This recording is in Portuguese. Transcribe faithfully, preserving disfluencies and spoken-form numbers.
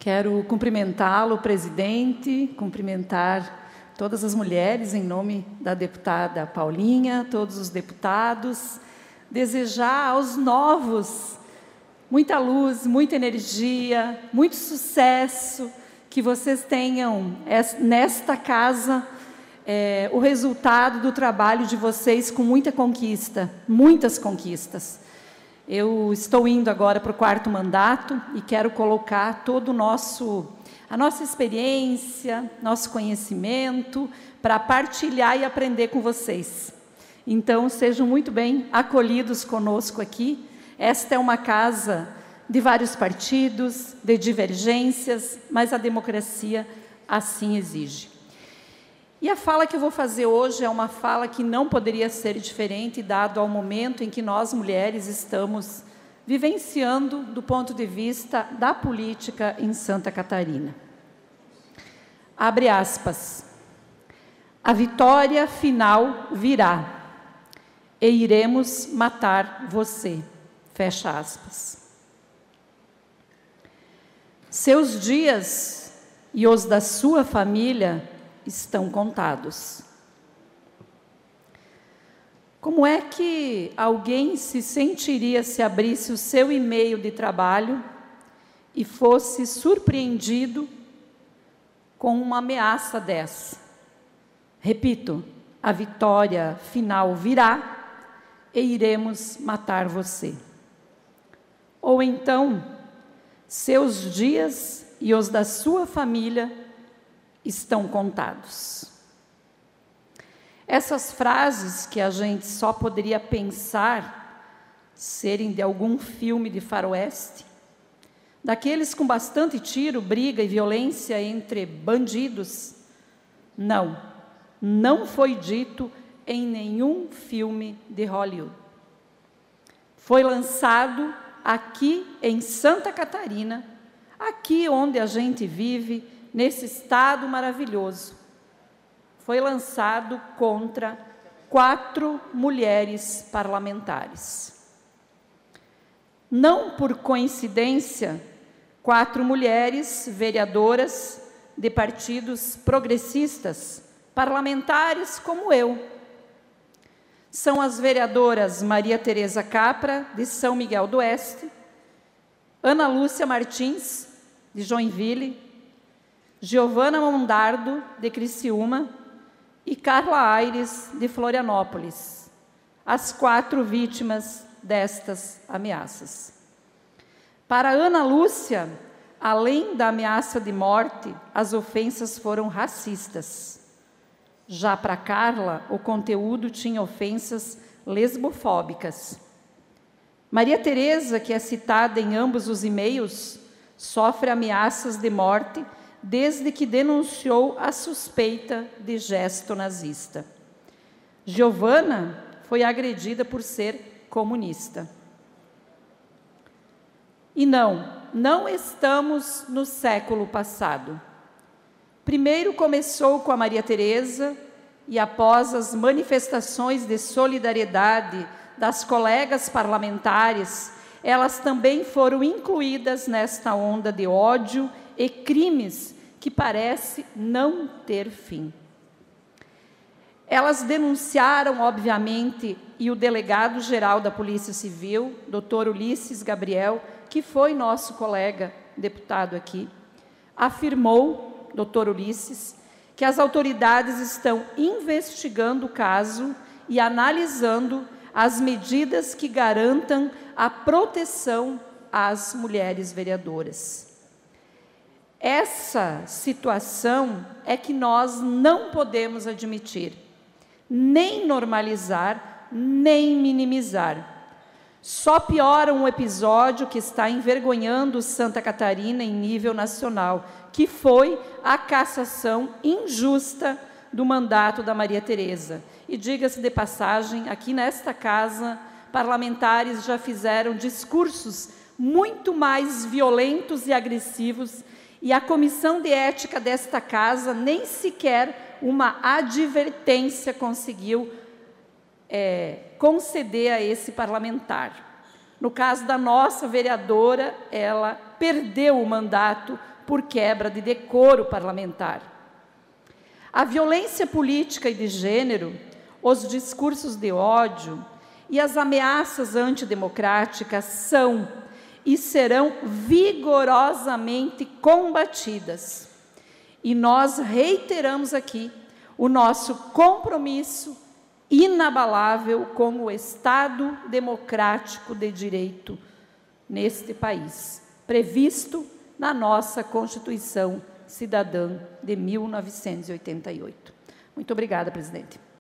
Quero cumprimentá-lo, presidente, cumprimentar todas as mulheres em nome da deputada Paulinha, todos os deputados, desejar aos novos muita luz, muita energia, muito sucesso, que vocês tenham nesta casa é, o resultado do trabalho de vocês com muita conquista, muitas conquistas. Eu estou indo agora para o quarto mandato e quero colocar todo o nosso, a nossa experiência, nosso conhecimento, para partilhar e aprender com vocês. Então, sejam muito bem acolhidos conosco aqui. Esta é uma casa de vários partidos, de divergências, mas a democracia assim exige. E a fala que eu vou fazer hoje é uma fala que não poderia ser diferente, dado ao momento em que nós, mulheres, estamos vivenciando do ponto de vista da política em Santa Catarina. Abre aspas. A vitória final virá, e iremos matar você. Fecha aspas. Seus dias e os da sua família estão contados. Como é que alguém se sentiria se abrisse o seu e-mail de trabalho e fosse surpreendido com uma ameaça dessa? Repito, a vitória final virá e iremos matar você. Ou então, seus dias e os da sua família estão contados. Essas frases que a gente só poderia pensar serem de algum filme de faroeste, daqueles com bastante tiro, briga e violência entre bandidos, não, não foi dito em nenhum filme de Hollywood. Foi lançado aqui em Santa Catarina, aqui onde a gente vive, nesse estado maravilhoso. Foi lançado contra quatro mulheres parlamentares. Não por coincidência, quatro mulheres vereadoras de partidos progressistas, parlamentares como eu. São as vereadoras Maria Tereza Capra, de São Miguel do Oeste, Ana Lúcia Martins, de Joinville, Giovana Mondardo, de Criciúma, e Carla Aires, de Florianópolis, as quatro vítimas destas ameaças. Para Ana Lúcia, além da ameaça de morte, as ofensas foram racistas. Já para Carla, o conteúdo tinha ofensas lesbofóbicas. Maria Tereza, que é citada em ambos os e-mails, sofre ameaças de morte desde que denunciou a suspeita de gesto nazista. Giovana foi agredida por ser comunista. E não, não estamos no século passado. Primeiro começou com a Maria Tereza e após as manifestações de solidariedade das colegas parlamentares, elas também foram incluídas nesta onda de ódio e crimes que parece não ter fim. Elas denunciaram, obviamente, e o delegado-geral da Polícia Civil, doutor Ulisses Gabriel, que foi nosso colega deputado aqui, afirmou, doutor Ulisses, que as autoridades estão investigando o caso e analisando as medidas que garantam a proteção às mulheres vereadoras. Essa situação é que nós não podemos admitir, nem normalizar, nem minimizar. Só piora um episódio que está envergonhando Santa Catarina em nível nacional, que foi a cassação injusta do mandato da Maria Tereza. E diga-se de passagem, aqui nesta casa, parlamentares já fizeram discursos muito mais violentos e agressivos, e a Comissão de Ética desta casa nem sequer uma advertência conseguiu é, conceder a esse parlamentar. No caso da nossa vereadora, ela perdeu o mandato por quebra de decoro parlamentar. A violência política e de gênero, os discursos de ódio e as ameaças antidemocráticas são e serão vigorosamente combatidas. E nós reiteramos aqui o nosso compromisso inabalável com o Estado democrático de direito neste país, previsto na nossa Constituição Cidadã de mil novecentos e oitenta e oito. Muito obrigada, presidente.